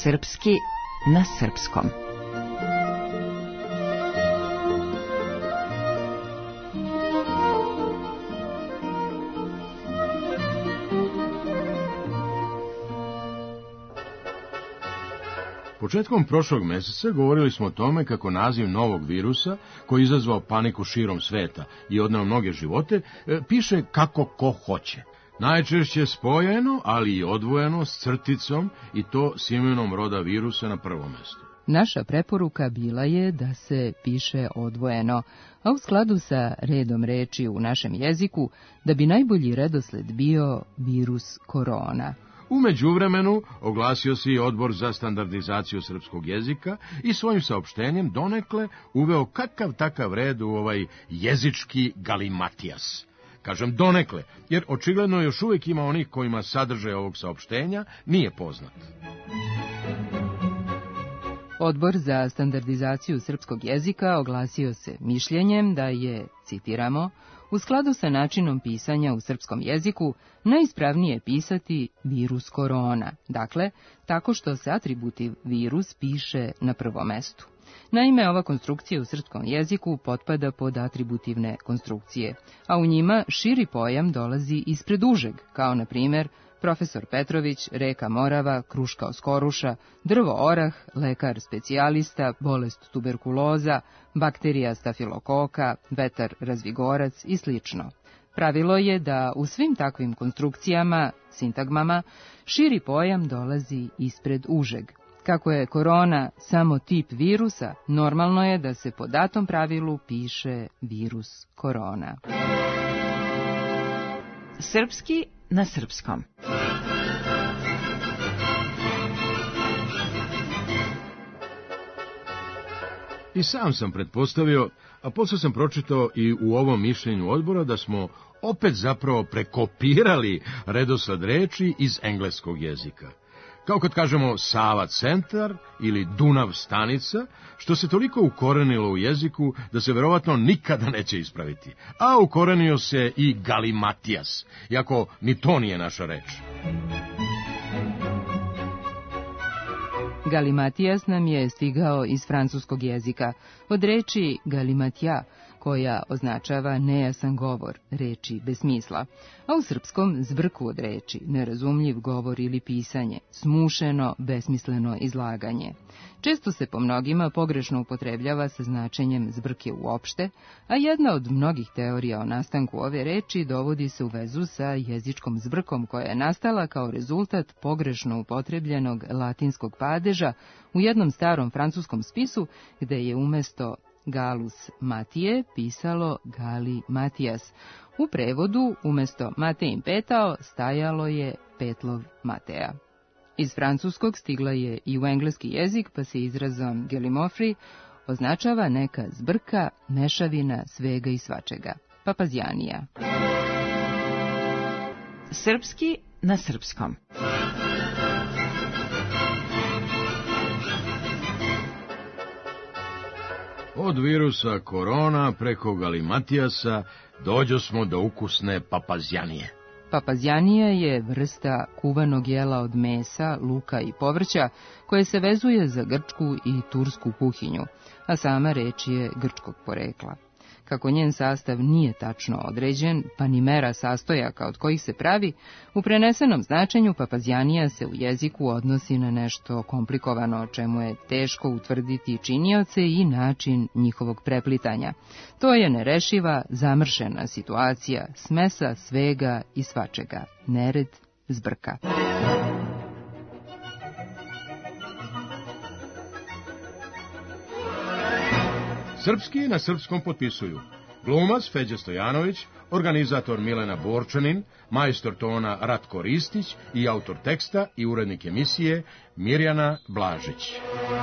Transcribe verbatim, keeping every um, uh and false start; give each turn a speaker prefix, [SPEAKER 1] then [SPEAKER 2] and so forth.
[SPEAKER 1] Srpski na srpskom.
[SPEAKER 2] Početkom prošlog meseca govorili smo o tome kako naziv novog virusa, koji je izazvao paniku širom sveta i odneo mnoge živote, piše kako ko hoće. Najčešće spojeno, ali i odvojeno s crticom, i to s imenom roda virusa na prvom mestu.
[SPEAKER 3] Naša preporuka bila je da se piše odvojeno, a u skladu sa redom reči u našem jeziku, da bi najbolji redosled bio virus korona.
[SPEAKER 2] U međuvremenu oglasio se i Odbor za standardizaciju srpskog jezika i svojim saopštenjem donekle uveo kakav takav red u ovaj jezički galimatijas. Kažem donekle, jer očigledno još uvijek ima onih kojima sadržaj ovog saopštenja nije poznat.
[SPEAKER 3] Odbor za standardizaciju srpskog jezika oglasio se mišljenjem da je, citiramo, u skladu sa načinom pisanja u srpskom jeziku najispravnije pisati virus korona, dakle, tako što se atributiv virus piše na prvom mestu. Naime, ova konstrukcija u srpskom jeziku potpada pod atributivne konstrukcije, a u njima širi pojam dolazi ispred užeg, kao na primjer profesor Petrović, reka Morava, kruška oskoruša, drvo orah, lekar specijalista, bolest tuberkuloza, bakterija stafilokoka, vetar razvigorac i slično. Pravilo je da u svim takvim konstrukcijama, sintagmama, širi pojam dolazi ispred užeg. Kako je korona samo tip virusa, normalno je da se po datom pravilu piše virus korona.
[SPEAKER 1] Srpski na srpskom.
[SPEAKER 2] I sam sam pretpostavio, a poslije sam pročitao i u ovom mišljenju odbora, da smo opet zapravo prekopirali redosled reči iz engleskog jezika. Kao kad kažemo Sava centar ili Dunav stanica, što se toliko ukorenilo u jeziku da se verovatno nikada neće ispraviti. A ukorenio se i galimatijas, iako ni to nije naša reč.
[SPEAKER 3] Galimatijas nam je stigao iz francuskog jezika, od reči galimatija, koja označava nejasan govor, reči bez smisla, a u srpskom zbrku od reči, nerazumljiv govor ili pisanje, smušeno, besmisleno izlaganje. Često se po mnogima pogrešno upotrebljava sa značenjem zbrke uopšte, a jedna od mnogih teorija o nastanku ove reči dovodi se u vezu sa jezičkom zbrkom koja je nastala kao rezultat pogrešno upotrebljenog latinskog padeža u jednom starom francuskom spisu, gde je umesto Galus Matije pisalo Gali Matijas. U prevodu umjesto Matejin petao stajalo je Petlov Mateja. Iz francuskog stigla je i u engleski jezik, pa se izrazom gelimofri označava neka zbrka, mešavina svega i svačega. Papazjanija.
[SPEAKER 1] Srpski na srpskom.
[SPEAKER 2] Od virusa korona preko galimatijasa dođo smo do ukusne papazjanije.
[SPEAKER 3] Papazjanija je vrsta kuvanog jela od mesa, luka i povrća koje se vezuje za grčku i tursku kuhinju, a sama reč je grčkog porekla. Kako njen sastav nije tačno određen, pa ni mera sastojaka od kojih se pravi, u prenesenom značenju papazjanija se u jeziku odnosi na nešto komplikovano, čemu je teško utvrditi činioce i način njihovog preplitanja. To je nerešiva, zamršena situacija, smesa svega i svačega, nered, zbrka.
[SPEAKER 2] Srpski na srpskom potpisuju glumac Feđa Stojanović, organizator Milena Borčanin, majstor tona Ratko Ristić i autor teksta i urednik emisije Mirjana Blažić.